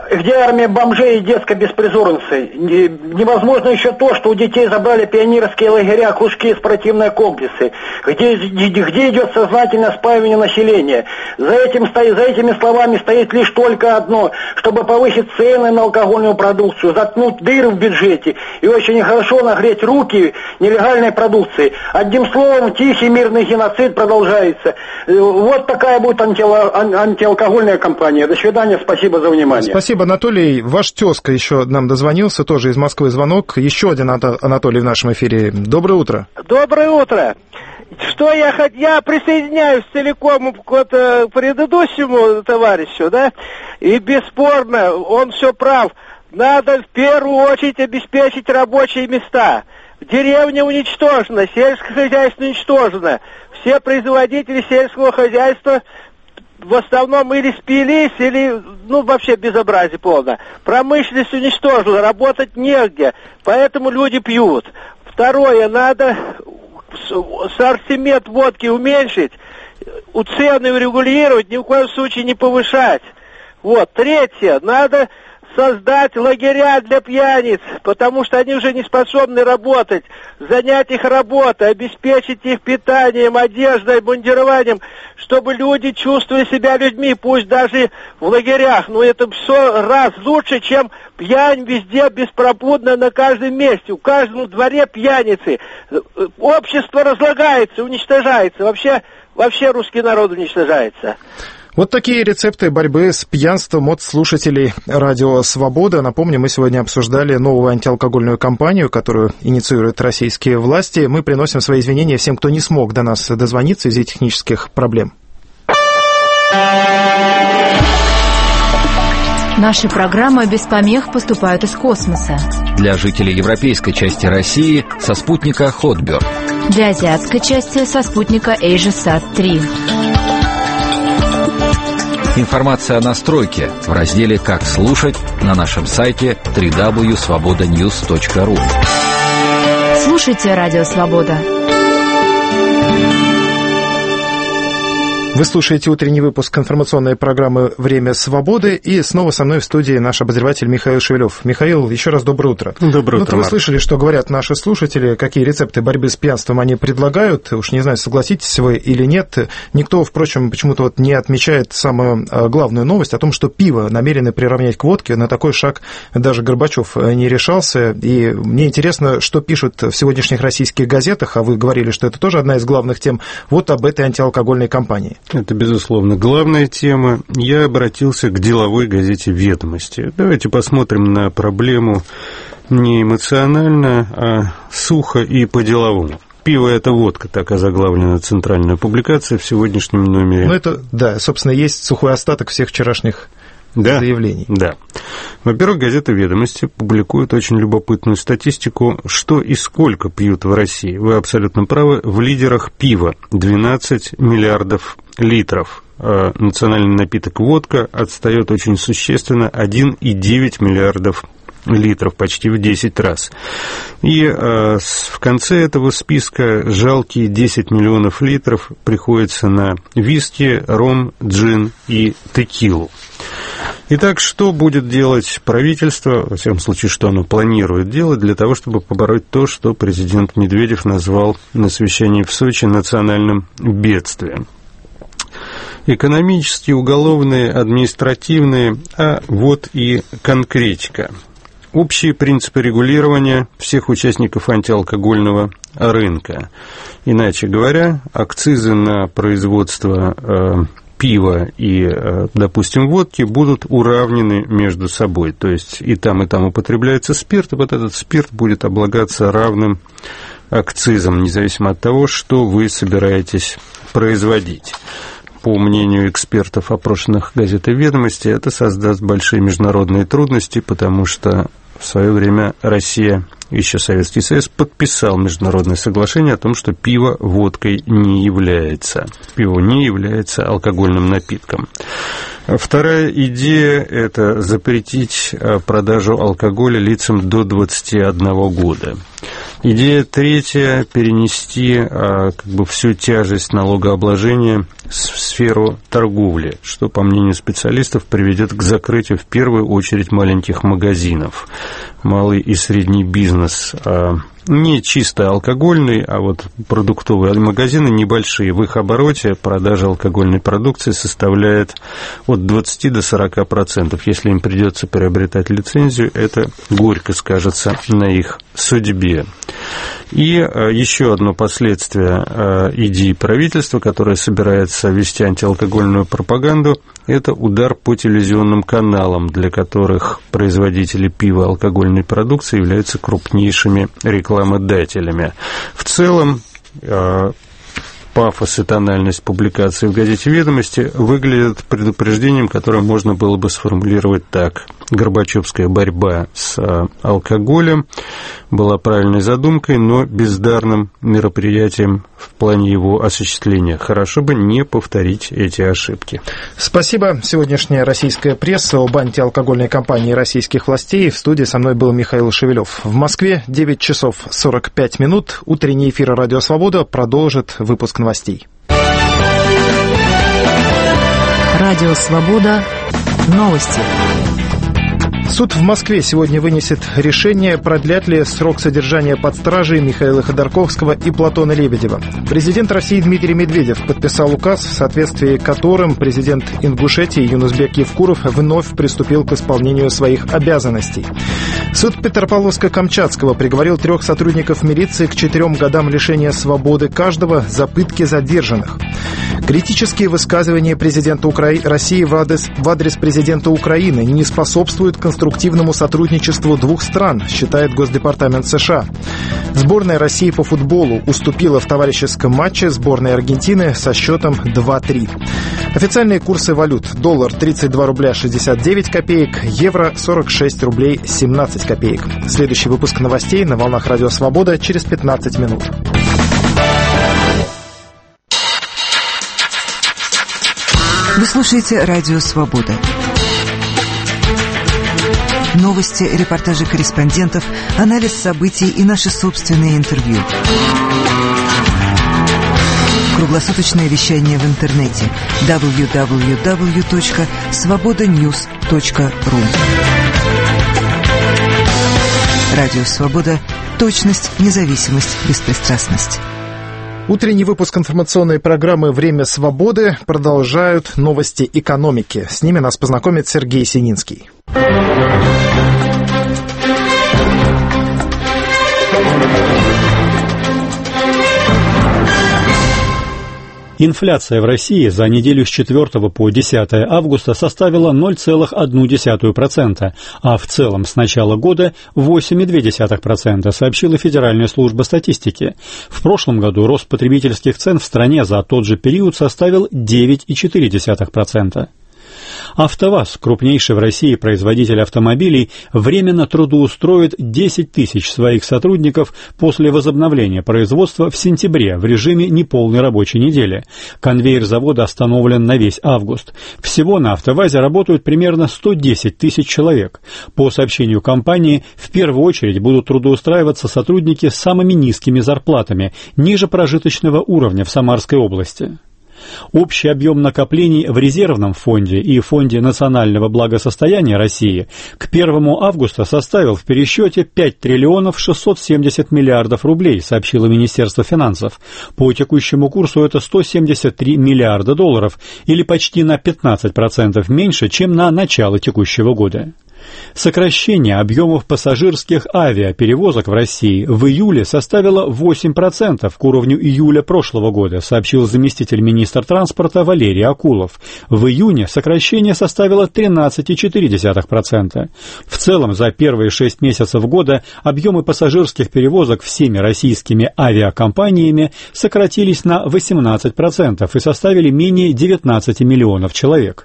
где армия бомжей и детской беспризорницы? Невозможно еще то, что у детей забрали пионерские лагеря, кружки и спортивные комплексы, где, где идет сознательное спаивание населения. За, этим, за этими словами стоит лишь только одно, чтобы повысить цены на алкогольную продукцию, заткнуть дыры в бюджете и очень хорошо нагреть руки нелегальной продукции. Одним словом, тихий мирный геноцид продолжается. Вот такая будет антиалкогольная кампания. До свидания, спасибо за внимание. Спасибо, Анатолий. Ваш тезка еще нам дозвонился, тоже из Москвы звонок. Еще один Анатолий в нашем эфире. Доброе утро. Доброе утро. Что я хоть, я присоединяюсь целиком к вот, предыдущему товарищу, да, и бесспорно, он все прав. Надо в первую очередь обеспечить рабочие места. Деревня уничтожена, сельское хозяйство уничтожено. Все производители сельского хозяйства в основном или спились, или, ну, вообще безобразие полное. Промышленность уничтожена, работать негде, поэтому люди пьют. Второе, надо ассортимент водки уменьшить, цены урегулировать, ни в коем случае не повышать. Вот. Третье, надо создать лагеря для пьяниц, потому что они уже не способны работать, занять их работой, обеспечить их питанием, одеждой, бандированием, чтобы люди чувствовали себя людьми, пусть даже в лагерях. Но это все раз лучше, чем пьянь везде беспробудно на каждом месте, у каждом дворе пьяницы. Общество разлагается, уничтожается, вообще, вообще русский народ уничтожается. Вот такие рецепты борьбы с пьянством от слушателей радио «Свобода». Напомню, мы сегодня обсуждали новую антиалкогольную кампанию, которую инициируют российские власти. Мы приносим свои извинения всем, кто не смог до нас дозвониться из-за технических проблем. Наши программы без помех поступают из космоса. Для жителей европейской части России со спутника Хотберг. Для азиатской части со спутника AsiaSat три. Информация о настройке в разделе «Как слушать» на нашем сайте дабл ю дабл ю дабл ю точка свобода ньюс точка ру. Слушайте «Радио Свобода». Вы слушаете утренний выпуск информационной программы «Время свободы», и снова со мной в студии наш обозреватель Михаил Шевелев. Михаил, еще раз доброе утро. Доброе утро, ну, вы слышали, что говорят наши слушатели, какие рецепты борьбы с пьянством они предлагают. Уж не знаю, согласитесь вы или нет. Никто, впрочем, почему-то вот не отмечает самую главную новость о том, что пиво намерены приравнять к водке. На такой шаг даже Горбачев не решался. И мне интересно, что пишут в сегодняшних российских газетах, а вы говорили, что это тоже одна из главных тем, вот об этой антиалкогольной кампании. Это, безусловно, главная тема. Я обратился к деловой газете «Ведомости». Давайте посмотрим на проблему не эмоционально, а сухо и по-деловому. «Пиво – это водка», так озаглавлена центральная публикация в сегодняшнем номере. Ну, это, да, собственно, есть сухой остаток всех вчерашних да, заявлений. Да. Во-первых, газета «Ведомости» публикует очень любопытную статистику, что и сколько пьют в России. Вы абсолютно правы. В лидерах пива двенадцать миллиардов литров. Национальный напиток водка отстает очень существенно, один и девять миллиардов литров, почти в десять раз. И э, в конце этого списка жалкие десять миллионов литров приходится на виски, ром, джин и текилу. Итак, что будет делать правительство, во всяком случае, что оно планирует делать для того, чтобы побороть то, что президент Медведев назвал на совещании в Сочи национальным бедствием? Экономические, уголовные, административные, а вот и конкретика. Общие принципы регулирования всех участников антиалкогольного рынка. Иначе говоря, акцизы на производство э, пива и, э, допустим, водки будут уравнены между собой. То есть и там, и там употребляется спирт, и вот этот спирт будет облагаться равным акцизом, независимо от того, что вы собираетесь производить. По мнению экспертов, опрошенных газетой «Ведомости», это создаст большие международные трудности, потому что в свое время Россия, еще Советский Союз, подписал международное соглашение о том, что пиво водкой не является. Пиво не является алкогольным напитком. Вторая идея – это запретить продажу алкоголя лицам до двадцати одного года. Идея третья – перенести как бы всю тяжесть налогообложения в сферу торговли, что, по мнению специалистов, приведет к закрытию в первую очередь маленьких магазинов. Малый и средний бизнес не чисто алкогольный, а вот продуктовые магазины небольшие. В их обороте продажа алкогольной продукции составляет от двадцати до сорока процентов. Если им придется приобретать лицензию, это горько скажется на их судьбе. И еще одно последствие идеи правительства, которое собирается вести антиалкогольную пропаганду, это удар по телевизионным каналам, для которых производители пива и алкогольной продукции являются крупнейшими рекламодателями. В целом, пафос и тональность публикации в газете «Ведомости» выглядят предупреждением, которое можно было бы сформулировать так. Горбачевская борьба с алкоголем была правильной задумкой, но бездарным мероприятием в плане его осуществления. Хорошо бы не повторить эти ошибки. Спасибо. Сегодняшняя российская пресса об антиалкогольной кампании российских властей. В студии со мной был Михаил Шевелев. В Москве девять часов сорок пять минут. Утренний эфир «Радио Свобода» продолжит выпуск новостей. Радио Свобода. Новости. Суд в Москве сегодня вынесет решение, продлят ли срок содержания под стражей Михаила Ходорковского и Платона Лебедева. Президент России Дмитрий Медведев подписал указ, в соответствии которым президент Ингушетии Юнусбек Евкуров вновь приступил к исполнению своих обязанностей. Суд Петропавловска-Камчатского приговорил трех сотрудников милиции к четырем годам лишения свободы каждого за пытки задержанных. Критические высказывания президента Укра... России в адрес... в адрес президента Украины не способствуют конструктивному сотрудничеству двух стран, считает Госдепартамент США. Сборная России по футболу уступила в товарищеском матче сборной Аргентины со счетом два-три. Официальные курсы валют. Доллар тридцать два рубля шестьдесят девять копеек, евро сорок шесть рублей семнадцать копеек. Следующий выпуск новостей на волнах Радио Свобода через пятнадцать минут. Вы слушаете Радио Свобода. Новости, репортажи корреспондентов, анализ событий и наши собственные интервью. Круглосуточное вещание в интернете дабл ю дабл ю дабл ю точка свобода ньюс точка ру. Радио Свобода. Точность, независимость, беспристрастность. Утренний выпуск информационной программы «Время свободы» продолжают новости экономики. С ними нас познакомит Сергей Сининский. Инфляция в России за неделю с четвёртого по десятое августа составила ноль целых одну десятую процента, а в целом с начала года восемь целых две десятых процента, сообщила Федеральная служба статистики. В прошлом году рост потребительских цен в стране за тот же период составил девять целых четыре десятых процента. АвтоВАЗ, крупнейший в России производитель автомобилей, временно трудоустроит десять тысяч своих сотрудников после возобновления производства в сентябре в режиме неполной рабочей недели. Конвейер завода остановлен на весь август. Всего на АвтоВАЗе работают примерно сто десять тысяч человек. По сообщению компании, в первую очередь будут трудоустраиваться сотрудники с самыми низкими зарплатами, ниже прожиточного уровня в Самарской области. Общий объем накоплений в резервном фонде и фонде национального благосостояния России к первому августа составил в пересчете пять триллионов шестьсот семьдесят миллиардов рублей, сообщило Министерство финансов. По текущему курсу это сто семьдесят три миллиарда долларов, или почти на пятнадцать процентов меньше, чем на начало текущего года. Сокращение объемов пассажирских авиаперевозок в России в июле составило восемь процентов к уровню июля прошлого года, сообщил заместитель министра транспорта Валерий Акулов. В июне сокращение составило тринадцать целых четыре десятых процента. В целом, за первые шесть месяцев года объемы пассажирских перевозок всеми российскими авиакомпаниями сократились на восемнадцать процентов и составили менее девятнадцати миллионов человек.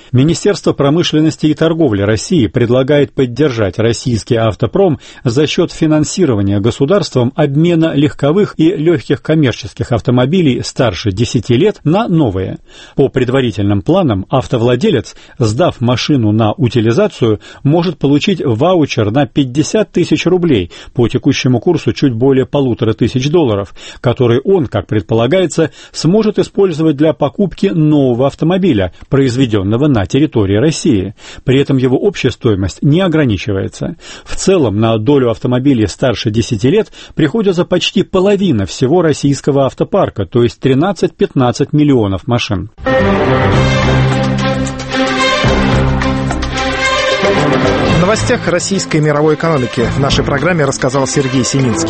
Министерство промышленности и торговли России предлагает поддержать российский автопром за счет финансирования государством обмена легковых и легких коммерческих автомобилей старше десяти лет на новые. По предварительным планам, автовладелец, сдав машину на утилизацию, может получить ваучер на пятьдесят тысяч рублей, по текущему курсу чуть более полутора тысяч долларов, который он, как предполагается, сможет использовать для покупки нового автомобиля, произведенного на территории России. При этом его общая стоимость не ограничивается. В целом на долю автомобилей старше десяти лет приходится почти половина всего российского автопарка, то есть тринадцать-пятнадцать миллионов машин. В новостях российской и мировой экономики в нашей программе рассказал Сергей Сининский.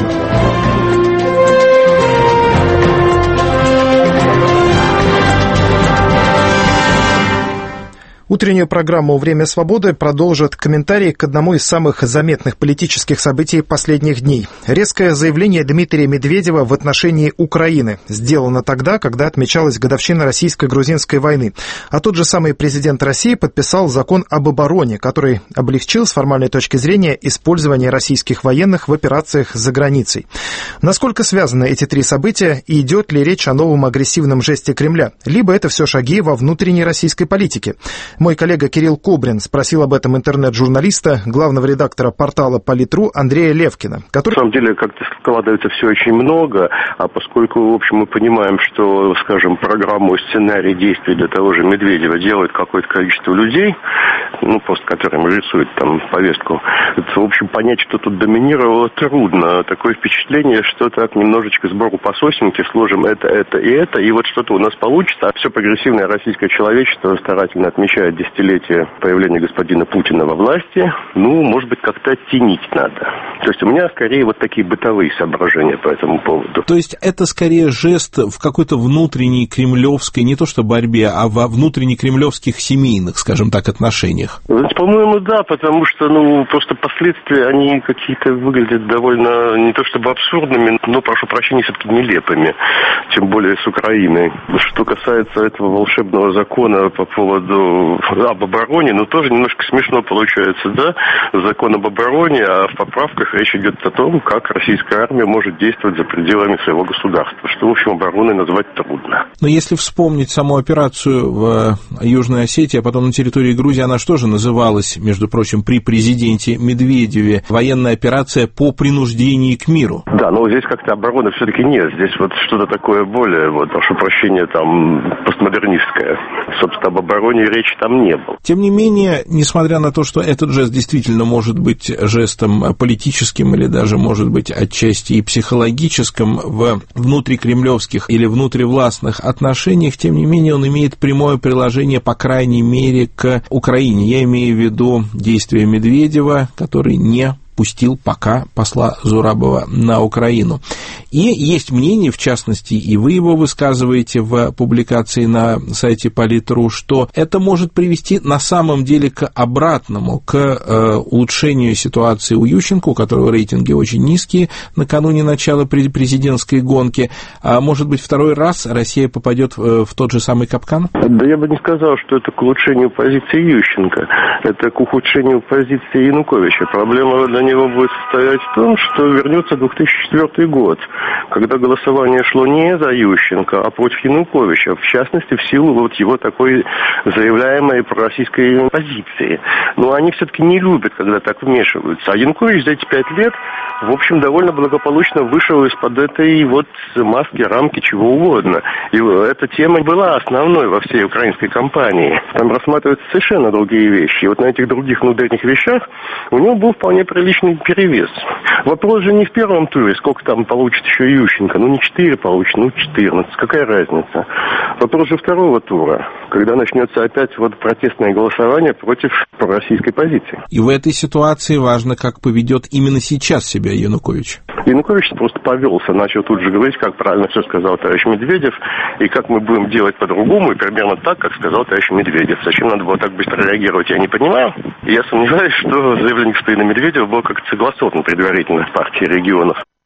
Утреннюю программу «Время свободы» продолжит комментарий к одному из самых заметных политических событий последних дней. Резкое заявление Дмитрия Медведева в отношении Украины сделано тогда, когда отмечалась годовщина российско-грузинской войны. А тот же самый президент России подписал закон об обороне, который облегчил с формальной точки зрения использование российских военных в операциях за границей. Насколько связаны эти три события и идет ли речь о новом агрессивном жесте Кремля? Либо это все шаги во внутренней российской политике? Мой коллега Кирилл Кобрин спросил об этом интернет-журналиста, главного редактора портала Политру Андрея Левкина, который... На самом деле, как-то складывается все очень много, а поскольку, в общем, мы понимаем, что, скажем, программу и сценарий действий для того же Медведева делает какое-то количество людей, ну, просто которым рисует там повестку, это, в общем, понять, что тут доминировало, трудно. Такое впечатление, что так немножечко сбору по сосенке сложим это, это и это, и вот что-то у нас получится, а все прогрессивное российское человечество старательно отмечает десятилетие появления господина Путина во власти, ну, может быть, как-то оттенить надо. То есть у меня скорее вот такие бытовые соображения по этому поводу. То есть это скорее жест в какой-то внутренней кремлевской, не то что борьбе, а во внутренне кремлевских семейных, скажем так, отношениях? По-моему, да, потому что, ну, просто последствия, они какие-то выглядят довольно, не то чтобы абсурдными, но, прошу прощения, все-таки нелепыми, тем более с Украиной. Что касается этого волшебного закона по поводу об обороне, ну, тоже немножко смешно получается, да, закон об обороне, а в поправках речь идет о том, как российская армия может действовать за пределами своего государства, что, в общем, обороной назвать трудно. Но если вспомнить саму операцию в Южной Осетии, а потом на территории Грузии, она что же называлась, между прочим, при президенте Медведеве, военная операция по принуждению к миру? Да, но здесь как-то обороны все-таки нет, здесь вот что-то такое более, вот, прошу прощения, там, постмодернистское. Собственно, об обороне речи там не было. Тем не менее, несмотря на то, что этот жест действительно может быть жестом политическим или даже может быть отчасти и психологическим в внутрикремлевских или внутривластных отношениях, тем не менее он имеет прямое приложение, по крайней мере, к Украине. Я имею в виду действия Медведева, который не пустил пока посла Зурабова на Украину. И есть мнение, в частности, и вы его высказываете в публикации на сайте Политру, что это может привести на самом деле к обратному, к э, улучшению ситуации у Ющенко, у которого рейтинги очень низкие накануне начала президентской гонки. А может быть, второй раз Россия попадет в, в тот же самый капкан? Да я бы не сказал, что это к улучшению позиции Ющенко. Это к ухудшению позиции Януковича. Проблема для него будет состоять в том, что вернется две тысячи четвёртый год, когда голосование шло не за Ющенко, а против Януковича, в частности, в силу вот его такой заявляемой пророссийской позиции. Но они все-таки не любят, когда так вмешиваются. А Янукович за эти пять лет, в общем, довольно благополучно вышел из-под этой вот маски, рамки, чего угодно. И эта тема была основной во всей украинской кампании. Там рассматриваются совершенно другие вещи. И вот на этих других внутренних вещах у него был вполне приличный перевес. Вопрос же не в первом туре, сколько там получит еще Ющенко. Ну, не четыре получит, ну, четырнадцать. Какая разница? Вопрос же второго тура, когда начнется опять вот протестное голосование против пророссийской позиции. И в этой ситуации важно, как поведет именно сейчас себя Янукович. Янукович просто повелся, начал тут же говорить, как правильно все сказал товарищ Медведев, и как мы будем делать по-другому, и примерно так, как сказал товарищ Медведев. Зачем надо было так быстро реагировать, я не понимаю. И я сомневаюсь, что заявление господина Медведева было как-то согласовано предварительно в партии регионов.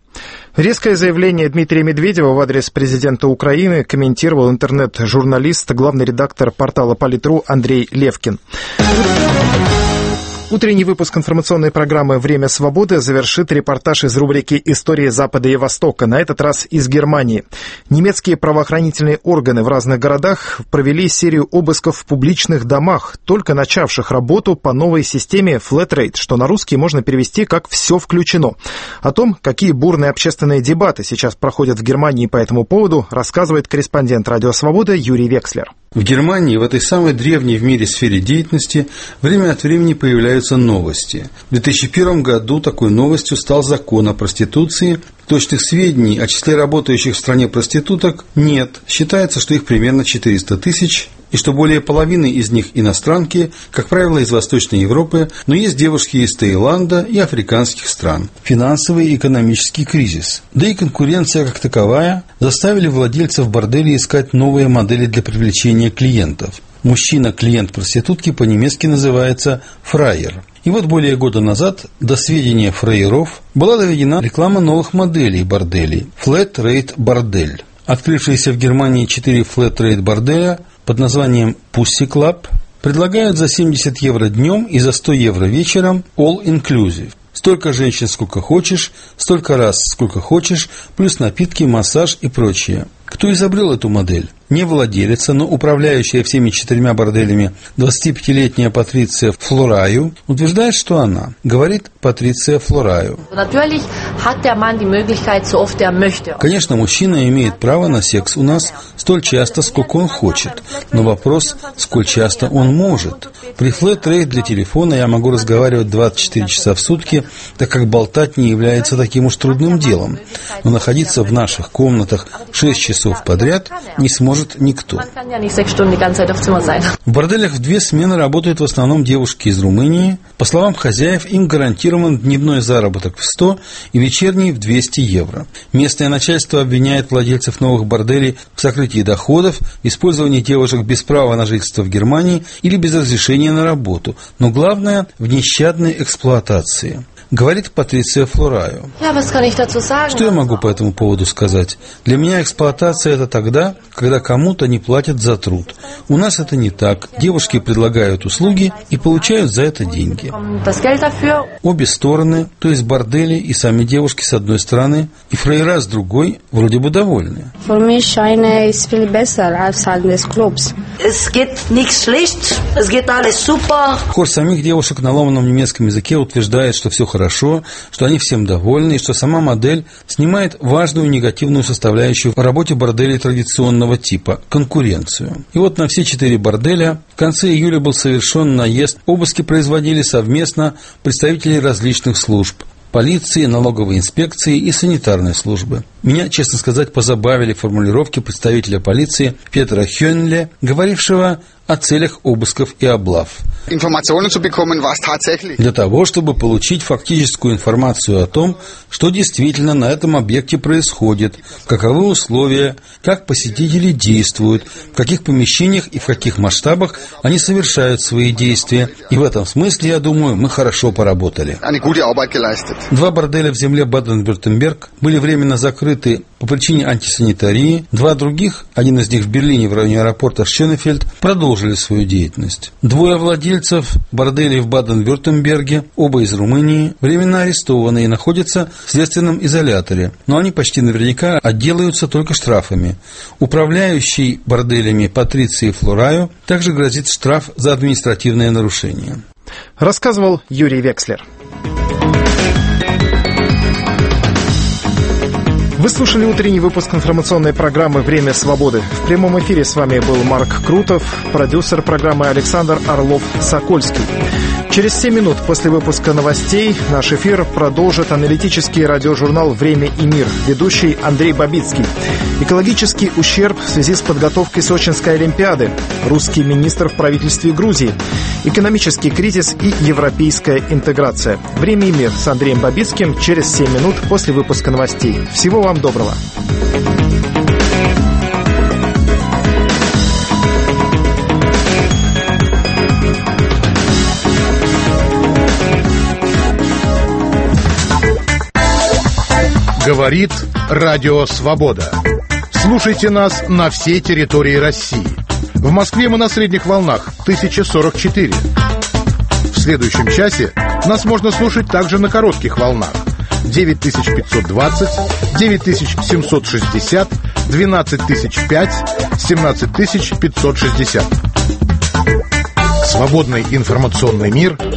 Резкое заявление Дмитрия Медведева в адрес президента Украины комментировал интернет-журналист, главный редактор портала Политру Андрей Левкин. Утренний выпуск информационной программы «Время свободы» завершит репортаж из рубрики «Истории Запада и Востока», на этот раз из Германии. Немецкие правоохранительные органы в разных городах провели серию обысков в публичных домах, только начавших работу по новой системе Flat Rate, что на русский можно перевести как «все включено». О том, какие бурные общественные дебаты сейчас проходят в Германии по этому поводу, рассказывает корреспондент «Радио Свобода» Юрий Векслер. В Германии, в этой самой древней в мире сфере деятельности, время от времени появляются новости. В две тысячи первом году такой новостью стал закон о проституции. Точных сведений о числе работающих в стране проституток нет. Считается, что их примерно четыреста тысяч, и что более половины из них иностранки, как правило, из Восточной Европы, но есть девушки из Таиланда и африканских стран. Финансовый и экономический кризис, да и конкуренция как таковая заставили владельцев борделей искать новые модели для привлечения клиентов. Мужчина-клиент проститутки по-немецки называется «фрайер». И вот более года назад до сведения фраеров была доведена реклама новых моделей борделей Flat Rate бордель. Открывшиеся в Германии четыре Flat Rate борделя под названием Pussy Club предлагают за семьдесят евро днем и за сто евро вечером all inclusive. Столько женщин, сколько хочешь, столько раз, сколько хочешь, плюс напитки, массаж и прочее. Кто изобрел эту модель? Не владелица, но управляющая всеми четырьмя борделями двадцатипятилетняя Патриция Флораю утверждает, что она. Говорит Патриция Флораю. Конечно, мужчина имеет право на секс у нас столь часто, сколько он хочет. Но вопрос, сколь часто он может. При Flat Rate для телефона я могу разговаривать двадцать четыре часа в сутки, так как болтать не является таким уж трудным делом. Но находиться в наших комнатах шесть часов подряд не сможет никто. В борделях в две смены работают в основном девушки из Румынии. По словам хозяев, им гарантирован дневной заработок в сто и вечерний в двести евро. Местное начальство обвиняет владельцев новых борделей в сокрытии доходов, использовании девушек без права на жительство в Германии или без разрешения на работу, но главное – в нещадной эксплуатации. Говорит Патриция Флораю. Что я могу по этому поводу сказать? Для меня эксплуатация – это тогда, когда кому-то не платят за труд. У нас это не так. Девушки предлагают услуги и получают за это деньги. Обе стороны, то есть бордели и сами девушки с одной стороны, и фраера с другой, вроде бы довольны. Хор самих девушек на ломаном немецком языке утверждает, что все хорошо. Хорошо, что они всем довольны, и что сама модель снимает важную негативную составляющую в работе борделей традиционного типа – конкуренцию. И вот на все четыре борделя в конце июля был совершен наезд. Обыски производили совместно представители различных служб – полиции, налоговой инспекции и санитарной службы. Меня, честно сказать, позабавили формулировки представителя полиции Петра Хёнле, говорившего о целях обысков и облав. Для того, чтобы получить фактическую информацию о том, что действительно на этом объекте происходит, каковы условия, как посетители действуют, в каких помещениях и в каких масштабах они совершают свои действия. И в этом смысле, я думаю, мы хорошо поработали. Два борделя в земле Баден-Вюртемберг были временно закрыты по причине антисанитарии. Два других, один из них в Берлине в районе аэропорта Шёнефельд, продолжили свою деятельность. Двое владельцев борделей в Баден-Вюртемберге, оба из Румынии, временно арестованы и находятся в следственном изоляторе, но они почти наверняка отделаются только штрафами. Управляющей борделями Патриции Флораю также грозит штраф за административное нарушение. Рассказывал Юрий Векслер. Вы слушали утренний выпуск информационной программы «Время свободы». В прямом эфире с вами был Марк Крутов, продюсер программы Александр Орлов-Сокольский. Через семь минут после выпуска новостей наш эфир продолжит аналитический радиожурнал «Время и мир», ведущий Андрей Бабицкий. Экологический ущерб в связи с подготовкой Сочинской Олимпиады, русский министр в правительстве Грузии, экономический кризис и европейская интеграция. «Время и мир» с Андреем Бабицким через семь минут после выпуска новостей. Всего вам доброго. Говорит Радио Свобода. Слушайте нас на всей территории России. В Москве мы на средних волнах тысяча сорок четыре. В следующем часе нас можно слушать также на коротких волнах девять тысяч пятьсот двадцать, девять тысяч семьсот шестьдесят, двенадцать тысяч пять, семнадцать тысяч пятьсот шестьдесят. Свободный информационный мир